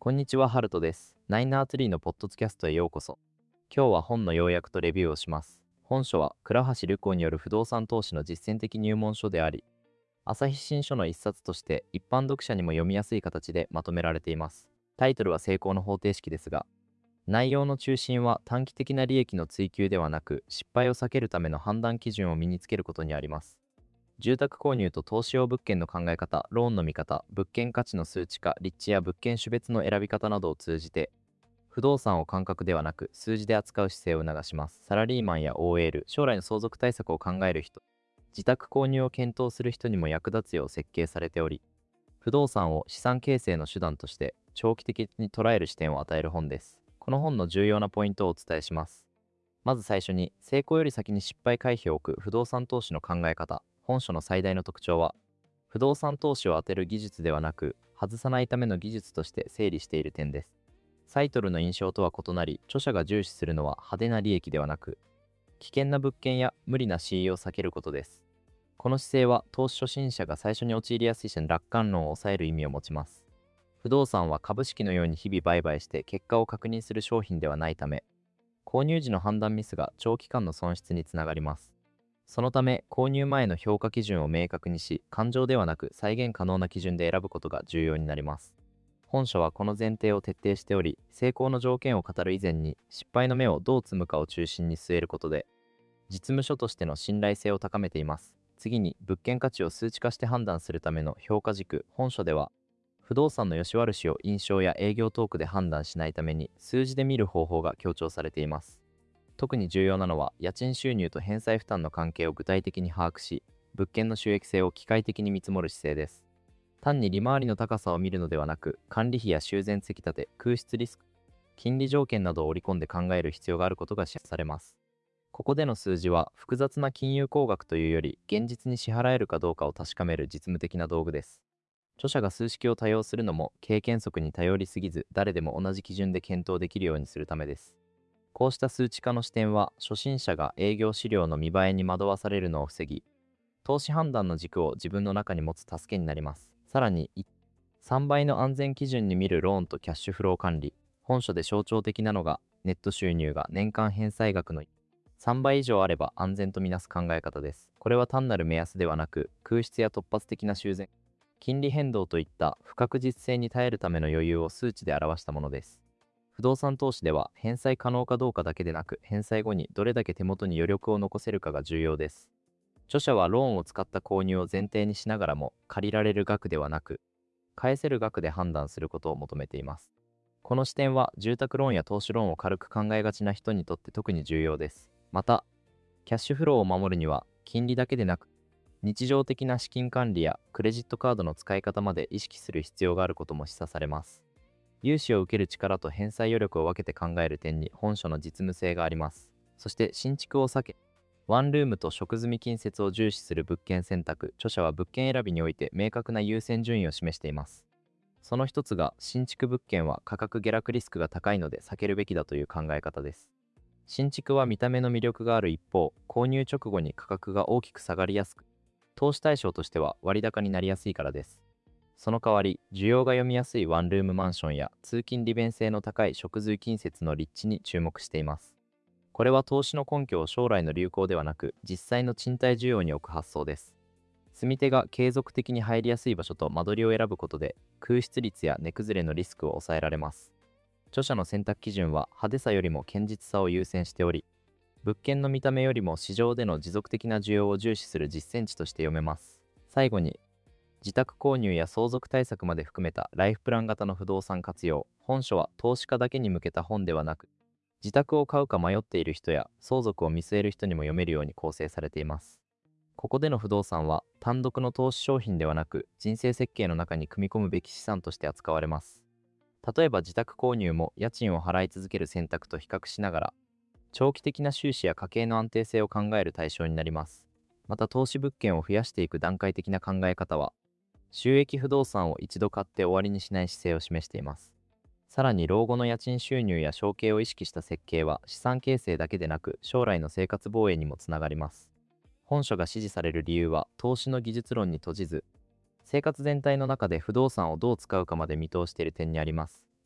こんにちは、ハルトです。ナイナーツリーのポッドキャストへようこそ。今日は本の要約とレビューをします。本書は倉橋瑠光による不動産投資の実践的入門書であり、朝日新書の一冊として一般読者にも読みやすい形でまとめられています。タイトルは成功の方程式ですが、内容の中心は短期的な利益の追求ではなく、失敗を避けるための判断基準を身につけることにあります。住宅購入と投資用物件の考え方、ローンの見方、物件価値の数値化、立地や物件種別の選び方などを通じて、不動産を感覚ではなく数字で扱う姿勢を促します。サラリーマンや OL、将来の相続対策を考える人、自宅購入を検討する人にも役立つよう設計されており、不動産を資産形成の手段として長期的に捉える視点を与える本です。この本の重要なポイントをお伝えします。まず最初に、成功より先に失敗回避を置く不動産投資の考え方。本書の最大の特徴は、不動産投資を当てる技術ではなく、外さないための技術として整理している点です。タイトルの印象とは異なり、著者が重視するのは派手な利益ではなく、危険な物件や無理な CE を避けることです。この姿勢は、投資初心者が最初に陥りやすい楽観論を抑える意味を持ちます。不動産は株式のように日々売買して結果を確認する商品ではないため、購入時の判断ミスが長期間の損失につながります。そのため、購入前の評価基準を明確にし、感情ではなく再現可能な基準で選ぶことが重要になります。本書はこの前提を徹底しており、成功の条件を語る以前に、失敗の芽をどう摘むかを中心に据えることで、実務書としての信頼性を高めています。次に、物件価値を数値化して判断するための評価軸。本書では、不動産の良し悪しを印象や営業トークで判断しないために、数字で見る方法が強調されています。特に重要なのは、家賃収入と返済負担の関係を具体的に把握し、物件の収益性を機械的に見積もる姿勢です。単に利回りの高さを見るのではなく、管理費や修繕積立、空室リスク、金利条件などを織り込んで考える必要があることが示唆されます。ここでの数字は、複雑な金融工学というより、現実に支払えるかどうかを確かめる実務的な道具です。著者が数式を多用するのも、経験則に頼りすぎず、誰でも同じ基準で検討できるようにするためです。こうした数値化の視点は、初心者が営業資料の見栄えに惑わされるのを防ぎ、投資判断の軸を自分の中に持つ助けになります。さらに、3倍の安全基準に見るローンとキャッシュフロー管理。本書で象徴的なのが、ネット収入が年間返済額の3倍以上あれば安全とみなす考え方です。これは単なる目安ではなく、空室や突発的な修繕、金利変動といった不確実性に耐えるための余裕を数値で表したものです。不動産投資では返済可能かどうかだけでなく、返済後にどれだけ手元に余力を残せるかが重要です。著者はローンを使った購入を前提にしながらも、借りられる額ではなく、返せる額で判断することを求めています。この視点は住宅ローンや投資ローンを軽く考えがちな人にとって特に重要です。また、キャッシュフローを守るには、金利だけでなく、日常的な資金管理やクレジットカードの使い方まで意識する必要があることも示唆されます。融資を受ける力と返済余力を分けて考える点に本書の実務性があります。そして新築を避け、ワンルームと食済み近接を重視する物件選択。著者は物件選びにおいて明確な優先順位を示しています。その一つが、新築物件は価格下落リスクが高いので避けるべきだという考え方です。新築は見た目の魅力がある一方、購入直後に価格が大きく下がりやすく、投資対象としては割高になりやすいからです。その代わり、需要が読みやすいワンルームマンションや通勤利便性の高い食随近接の立地に注目しています。これは投資の根拠を将来の流行ではなく、実際の賃貸需要に置く発想です。住み手が継続的に入りやすい場所と間取りを選ぶことで、空室率や値崩れのリスクを抑えられます。著者の選択基準は派手さよりも堅実さを優先しており、物件の見た目よりも市場での持続的な需要を重視する実践値として読めます。最後に、自宅購入や相続対策まで含めたライフプラン型の不動産活用。本書は投資家だけに向けた本ではなく、自宅を買うか迷っている人や相続を見据える人にも読めるように構成されています。ここでの不動産は単独の投資商品ではなく、人生設計の中に組み込むべき資産として扱われます。例えば自宅購入も家賃を払い続ける選択と比較しながら、長期的な収支や家計の安定性を考える対象になります。また投資物件を増やしていく段階的な考え方は、収益不動産を一度買って終わりにしない姿勢を示しています。さらに老後の家賃収入や承継を意識した設計は資産形成だけでなく将来の生活防衛にもつながります。本書が支持される理由は投資の技術論に閉じず、生活全体の中で不動産をどう使うかまで見通している点にあります。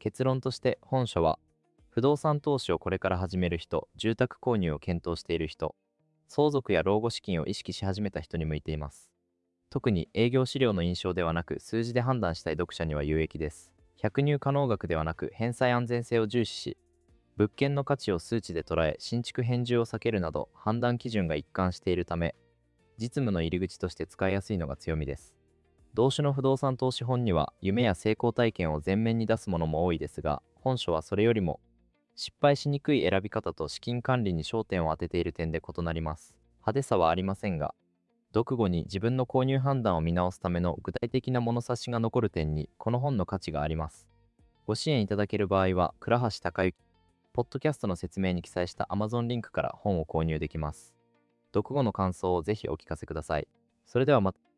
結論として本書は、不動産投資をこれから始める人、住宅購入を検討している人、相続や老後資金を意識し始めた人に向いています。特に営業資料の印象ではなく数字で判断したい読者には有益です。百入可能額ではなく返済安全性を重視し、物件の価値を数値で捉え新築返住を避けるなど判断基準が一貫しているため、実務の入り口として使いやすいのが強みです。同種の不動産投資本には夢や成功体験を前面に出すものも多いですが、本書はそれよりも失敗しにくい選び方と資金管理に焦点を当てている点で異なります。派手さはありませんが、読後に自分の購入判断を見直すための具体的な物差しが残る点にこの本の価値があります。ご支援いただける場合は、倉橋隆之、ポッドキャストの説明に記載した Amazon リンクから本を購入できます。読後の感想をぜひお聞かせください。それではまた。